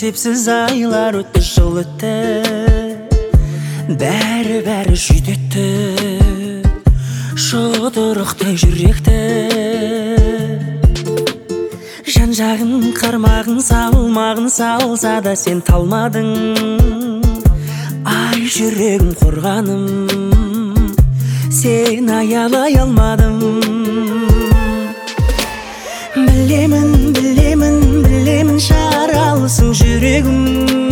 есепсіз айлар өтті, жыл өтті, бәрі жүдетті, жұдырықтай жүректі. Жан-жағын қармағын салмағын салса да сен талмадың. Ай жүрегім қорғаным, сен аялай алмадым. Білемін жаралысың жүрегім,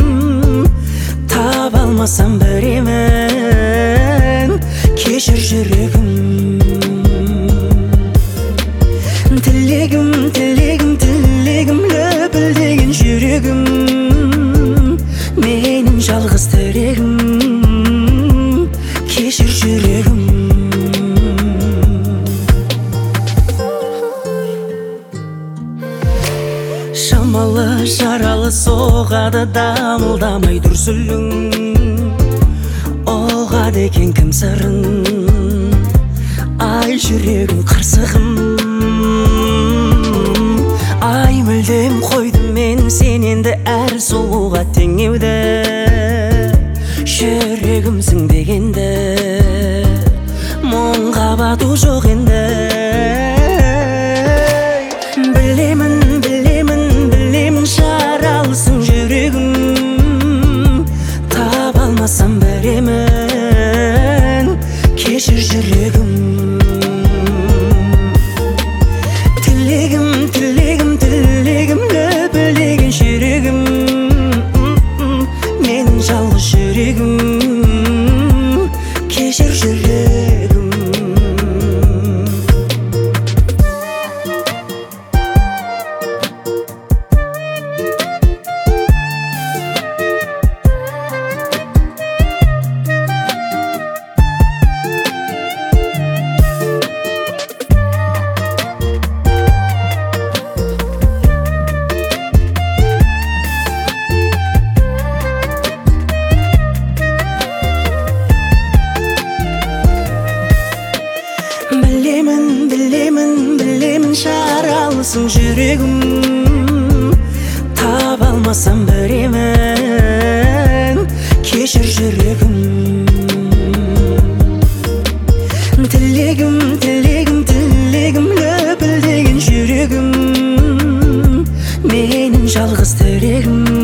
таба алмасам біремін, кешір жүрегім. Тілегім лөпілдеген жүрегім, менің жалғыз тірегім, кешір жүрегім. Шамалы жаралы соғады, дамылдамай дүрсілің, оғады екен кім сырын, ай жүрегім қырсығым. Ай мүлдем қойдым мен сен енді әр сұлуға теңеуді, жүрегімсің дегенді, мұңға бату жоқ енді. Білемін жаралысың жүрегім, таба алмасам біремін, кешір жүрегім. Тілегім лөпілдеген жүрегім, менің жалғыз жүрегім, кешір жүрегім. Білемін жаралысың жүрегім, таба алмасам біремін, кешір жүрегім. Тілегім лөпілдеген жүрегім, менің жалғыз тірегім,